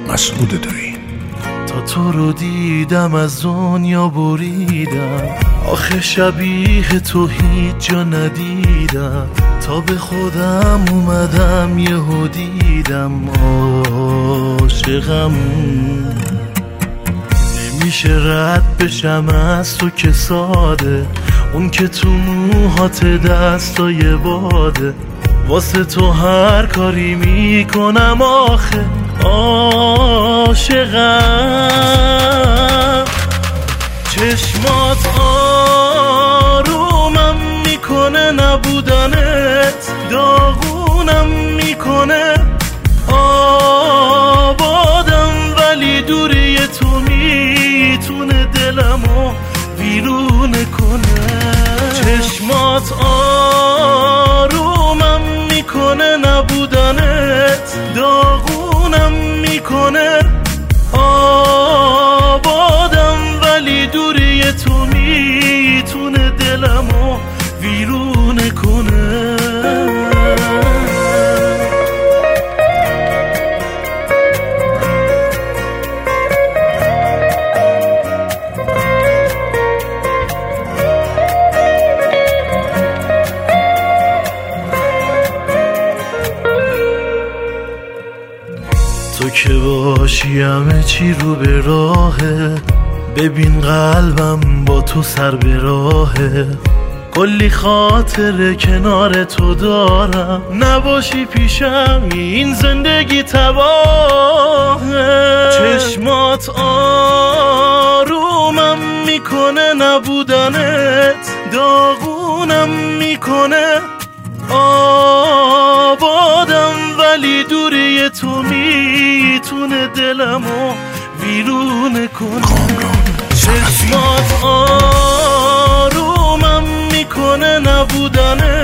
مسعود دایی. تا تو رو دیدم از دنیا بریدم، آخه شبیه تو هیچ جا ندیدم. تا به خودم اومدم یهو دیدم عاشقم. نمیشه رد بشم از تو که ساده، اون که تو موهات دستای باده. واسه تو هر کاری میکنم آخه عاشقم. چشمات آرومم میکنه، نبودنت داغونم میکنه. آبادم ولی دوری تو میتونه دلمو ویرونه کنه. چشمات آرومم میکنه، نبودنت داغونم میکنه. آبادم ولی دوری تو میتونه دلمو ویرونه کنه. تو که باشی همه چی رو به راهه، ببین قلبم با تو سر به راهه. کلی خاطره کنار تو دارم، نباشی پیشم این زندگی تباهه. چشمات آرومم میکنه، نبودنت داغونم میکنه. آبادم ولی دوری تو میتونه دلمو ویرونه کنه. چشمات آرومم میکنه، نبودنه